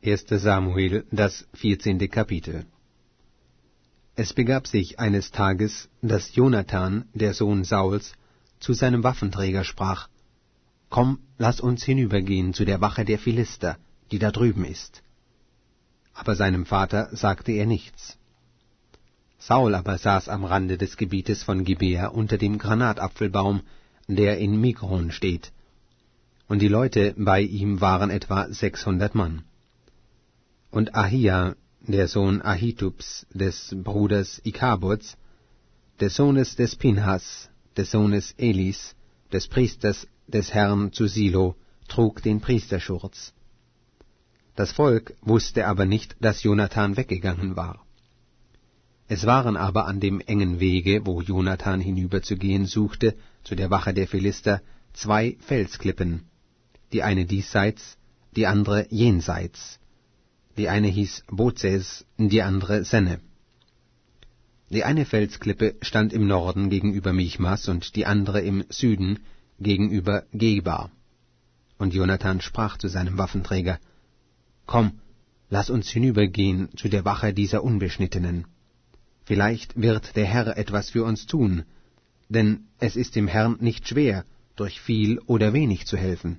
1. Samuel, das 14. Kapitel. Es begab sich eines Tages, dass Jonathan, der Sohn Sauls, zu seinem Waffenträger sprach: »Komm, lass uns hinübergehen zu der Wache der Philister, die da drüben ist.« Aber seinem Vater sagte er nichts. Saul aber saß am Rande des Gebietes von Gibea unter dem Granatapfelbaum, der in Migron steht, und die Leute bei ihm waren etwa 600 Mann. Und Ahia, der Sohn Ahitubs, des Bruders Ikabods, des Sohnes des Pinhas, des Sohnes Elis, des Priesters des Herrn zu Silo, trug den Priesterschurz. Das Volk wusste aber nicht, dass Jonathan weggegangen war. Es waren aber an dem engen Wege, wo Jonathan hinüberzugehen suchte, zu der Wache der Philister, 2 Felsklippen, die eine diesseits, die andere jenseits. Die eine hieß Bozez, die andere Senne. Die eine Felsklippe stand im Norden gegenüber Michmas und die andere im Süden gegenüber Geba. Und Jonathan sprach zu seinem Waffenträger: »Komm, lass uns hinübergehen zu der Wache dieser Unbeschnittenen. Vielleicht wird der Herr etwas für uns tun, denn es ist dem Herrn nicht schwer, durch viel oder wenig zu helfen.«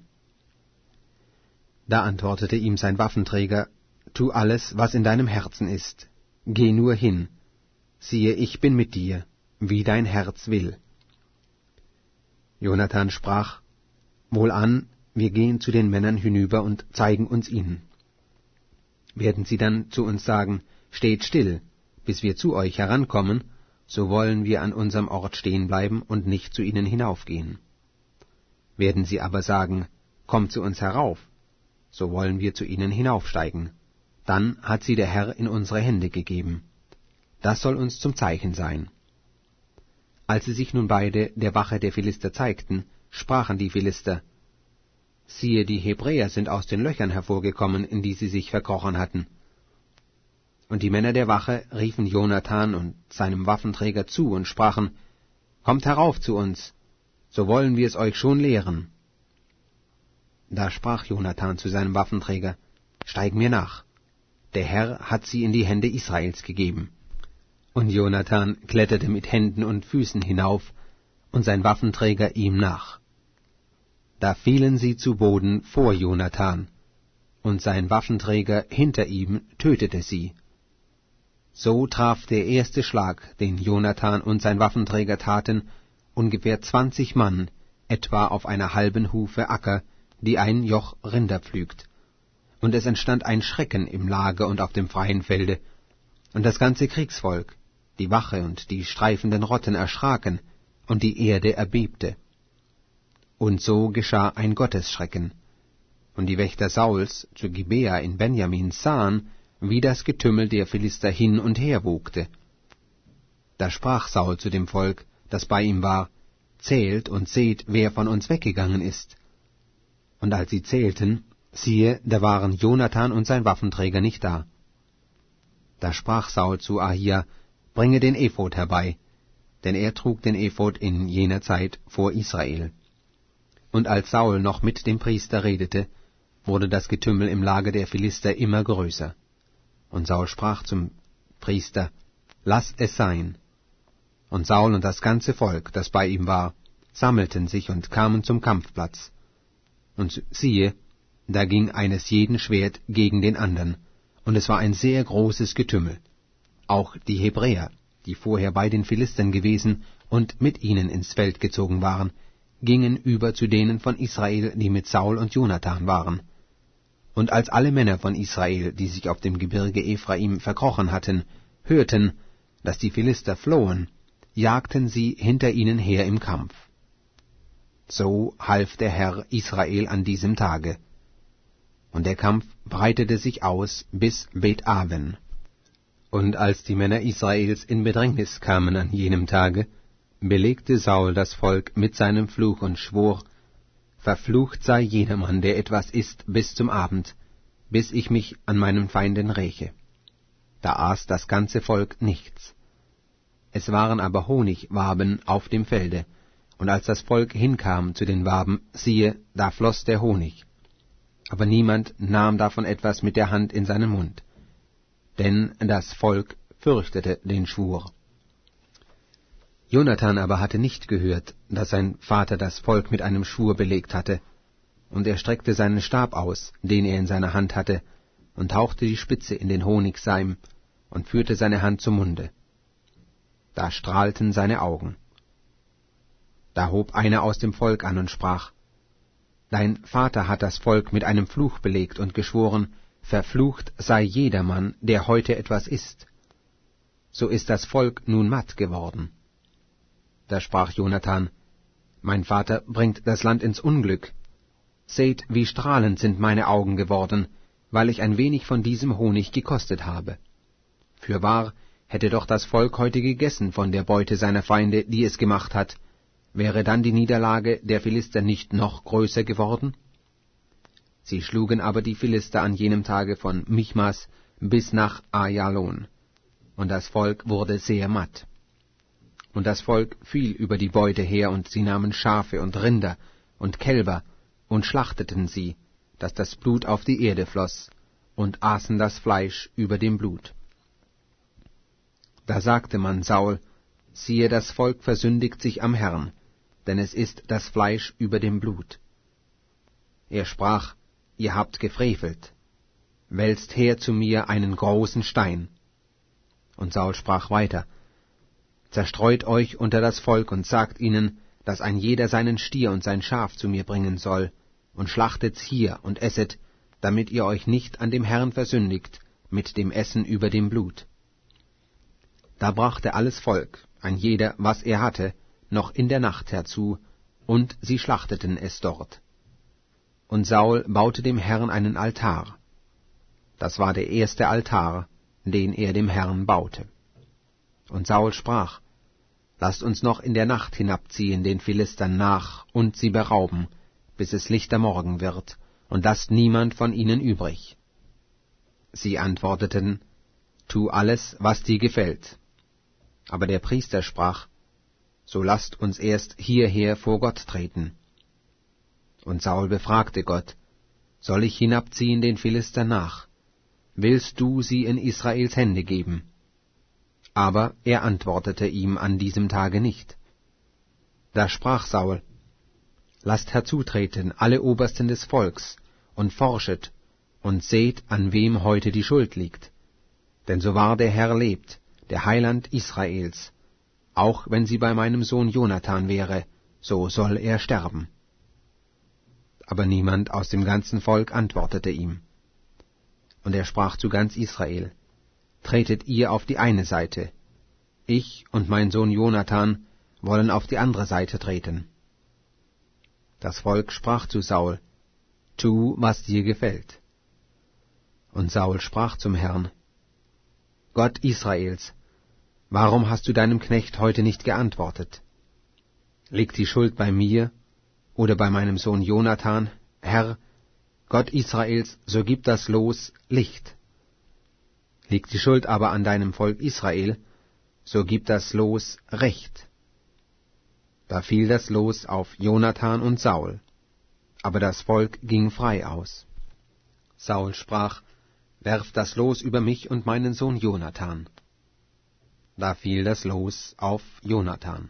Da antwortete ihm sein Waffenträger: »Tu alles, was in deinem Herzen ist. Geh nur hin. Siehe, ich bin mit dir, wie dein Herz will.« Jonathan sprach: »Wohlan, wir gehen zu den Männern hinüber und zeigen uns ihnen. Werden sie dann zu uns sagen: Steht still, bis wir zu euch herankommen, so wollen wir an unserem Ort stehen bleiben und nicht zu ihnen hinaufgehen. Werden sie aber sagen: Kommt zu uns herauf, so wollen wir zu ihnen hinaufsteigen. Dann hat sie der Herr in unsere Hände gegeben. Das soll uns zum Zeichen sein.« Als sie sich nun beide der Wache der Philister zeigten, sprachen die Philister: »Siehe, die Hebräer sind aus den Löchern hervorgekommen, in die sie sich verkrochen hatten.« Und die Männer der Wache riefen Jonathan und seinem Waffenträger zu und sprachen: »Kommt herauf zu uns, so wollen wir es euch schon lehren.« Da sprach Jonathan zu seinem Waffenträger: »Steig mir nach. Der Herr hat sie in die Hände Israels gegeben.« Und Jonathan kletterte mit Händen und Füßen hinauf, und sein Waffenträger ihm nach. Da fielen sie zu Boden vor Jonathan, und sein Waffenträger hinter ihm tötete sie. So traf der erste Schlag, den Jonathan und sein Waffenträger taten, ungefähr 20 Mann, etwa auf einer halben Hufe Acker, die ein Joch Rinder pflügt. Und es entstand ein Schrecken im Lager und auf dem freien Felde, und das ganze Kriegsvolk, die Wache und die streifenden Rotten erschraken, und die Erde erbebte. Und so geschah ein Gottesschrecken. Und die Wächter Sauls zu Gibea in Benjamin sahen, wie das Getümmel der Philister hin und her wogte. Da sprach Saul zu dem Volk, das bei ihm war: »Zählt und seht, wer von uns weggegangen ist.« Und als sie zählten, siehe, da waren Jonathan und sein Waffenträger nicht da. Da sprach Saul zu Ahia: »Bringe den Ephod herbei«, denn er trug den Ephod in jener Zeit vor Israel. Und als Saul noch mit dem Priester redete, wurde das Getümmel im Lager der Philister immer größer. Und Saul sprach zum Priester: »Lass es sein.« Und Saul und das ganze Volk, das bei ihm war, sammelten sich und kamen zum Kampfplatz. Und siehe, da ging eines jeden Schwert gegen den andern, und es war ein sehr großes Getümmel. Auch die Hebräer, die vorher bei den Philistern gewesen und mit ihnen ins Feld gezogen waren, gingen über zu denen von Israel, die mit Saul und Jonathan waren. Und als alle Männer von Israel, die sich auf dem Gebirge Ephraim verkrochen hatten, hörten, dass die Philister flohen, jagten sie hinter ihnen her im Kampf. So half der Herr Israel an diesem Tage. Und der Kampf breitete sich aus bis Bet-Aven. Und als die Männer Israels in Bedrängnis kamen an jenem Tage, belegte Saul das Volk mit seinem Fluch und schwor: »Verflucht sei jedermann, der etwas isst bis zum Abend, bis ich mich an meinen Feinden räche.« Da aß das ganze Volk nichts. Es waren aber Honigwaben auf dem Felde, und als das Volk hinkam zu den Waben, siehe, da floss der Honig. aber niemand nahm davon etwas mit der Hand in seinen Mund, denn das Volk fürchtete den Schwur. Jonathan aber hatte nicht gehört, dass sein Vater das Volk mit einem Schwur belegt hatte, und er streckte seinen Stab aus, den er in seiner Hand hatte, und tauchte die Spitze in den Honigseim und führte seine Hand zum Munde. Da strahlten seine Augen. Da hob einer aus dem Volk an und sprach: Dein Vater hat das Volk mit einem Fluch belegt und geschworen, verflucht sei jedermann, der heute etwas isst. So ist das Volk nun matt geworden. Da sprach Jonathan: Mein Vater bringt das Land ins Unglück. Seht, wie strahlend sind meine Augen geworden, weil ich ein wenig von diesem Honig gekostet habe. Fürwahr, hätte doch das Volk heute gegessen von der Beute seiner Feinde, die es gemacht hat, wäre dann die Niederlage der Philister nicht noch größer geworden? Sie schlugen aber die Philister an jenem Tage von Michmas bis nach Ajalon, und das Volk wurde sehr matt. Und das Volk fiel über die Beute her, und sie nahmen Schafe und Rinder und Kälber und schlachteten sie, dass das Blut auf die Erde floss, und aßen das Fleisch über dem Blut. Da sagte man Saul: Siehe, das Volk versündigt sich am Herrn, denn es ist das Fleisch über dem Blut. Er sprach: Ihr habt gefrevelt. Wälzt her zu mir einen großen Stein. Und Saul sprach weiter: Zerstreut euch unter das Volk und sagt ihnen, dass ein jeder seinen Stier und sein Schaf zu mir bringen soll, und schlachtet's hier und esset, damit ihr euch nicht an dem Herrn versündigt mit dem Essen über dem Blut. Da brachte alles Volk, ein jeder, was er hatte, noch in der Nacht herzu, und sie schlachteten es dort. Und Saul baute dem Herrn einen Altar. Das war der erste Altar, den er dem Herrn baute. Und Saul sprach: Lasst uns noch in der Nacht hinabziehen den Philistern nach und sie berauben, bis es lichter Morgen wird, und lasst niemand von ihnen übrig. Sie antworteten: Tu alles, was dir gefällt. Aber der Priester sprach: So lasst uns erst hierher vor Gott treten. Und Saul befragte Gott: Soll ich hinabziehen den Philistern nach? Willst du sie in Israels Hände geben? Aber er antwortete ihm an diesem Tage nicht. Da sprach Saul: Lasst herzutreten alle Obersten des Volks, und forschet, und seht, an wem heute die Schuld liegt. Denn so wahr der Herr lebt, der Heiland Israels, auch wenn sie bei meinem Sohn Jonathan wäre, so soll er sterben. Aber niemand aus dem ganzen Volk antwortete ihm. Und er sprach zu ganz Israel: Tretet ihr auf die eine Seite, ich und mein Sohn Jonathan wollen auf die andere Seite treten. Das Volk sprach zu Saul: Tu, was dir gefällt. Und Saul sprach zum Herrn: Gott Israels, warum hast du deinem Knecht heute nicht geantwortet? Liegt die Schuld bei mir oder bei meinem Sohn Jonathan? Herr, Gott Israels, so gib das Los Licht. Liegt die Schuld aber an deinem Volk Israel, so gib das Los Recht. Da fiel das Los auf Jonathan und Saul, aber das Volk ging frei aus. Saul sprach: Werft das Los über mich und meinen Sohn Jonathan. Da fiel das Los auf Jonathan.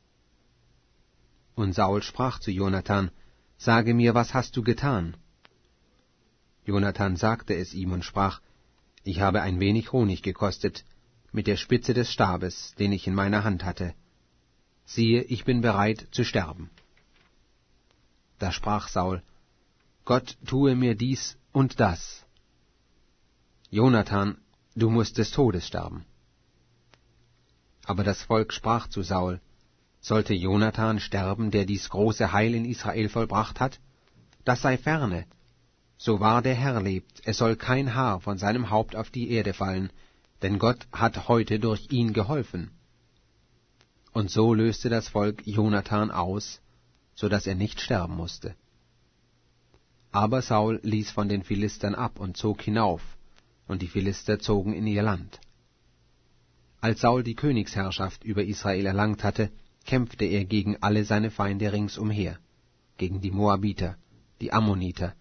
Und Saul sprach zu Jonathan: Sage mir, was hast du getan? Jonathan sagte es ihm und sprach: Ich habe ein wenig Honig gekostet, mit der Spitze des Stabes, den ich in meiner Hand hatte. Siehe, ich bin bereit zu sterben. Da sprach Saul: Gott tue mir dies und das. Jonathan, du musst des Todes sterben. Aber das Volk sprach zu Saul: Sollte Jonathan sterben, der dies große Heil in Israel vollbracht hat? Das sei ferne. So wahr der Herr lebt, es soll kein Haar von seinem Haupt auf die Erde fallen, denn Gott hat heute durch ihn geholfen. Und so löste das Volk Jonathan aus, so dass er nicht sterben musste. Aber Saul ließ von den Philistern ab und zog hinauf, und die Philister zogen in ihr Land. Als Saul die Königsherrschaft über Israel erlangt hatte, kämpfte er gegen alle seine Feinde ringsumher, gegen die Moabiter, die Ammoniter,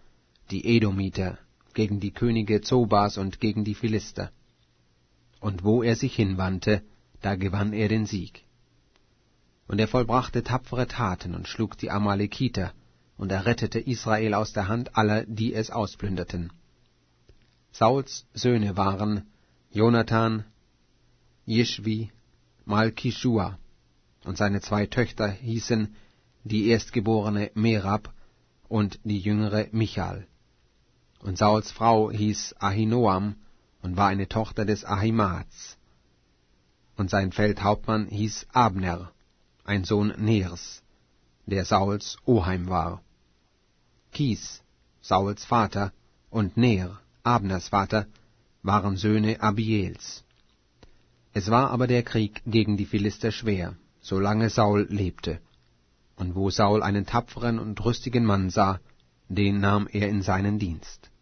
die Edomiter, gegen die Könige Zobas und gegen die Philister. Und wo er sich hinwandte, da gewann er den Sieg. Und er vollbrachte tapfere Taten und schlug die Amalekiter, und er rettete Israel aus der Hand aller, die es ausplünderten. Sauls Söhne waren Jonathan, Jischvi, Malchischua, und seine 2 Töchter hießen die erstgeborene Merab und die jüngere Michal. Und Sauls Frau hieß Ahinoam und war eine Tochter des Ahimaaz. Und sein Feldhauptmann hieß Abner, ein Sohn Ners, der Sauls Oheim war. Kis, Sauls Vater, und Ner, Abners Vater, waren Söhne Abiels. Es war aber der Krieg gegen die Philister schwer, solange Saul lebte. Und wo Saul einen tapferen und rüstigen Mann sah, den nahm er in seinen Dienst.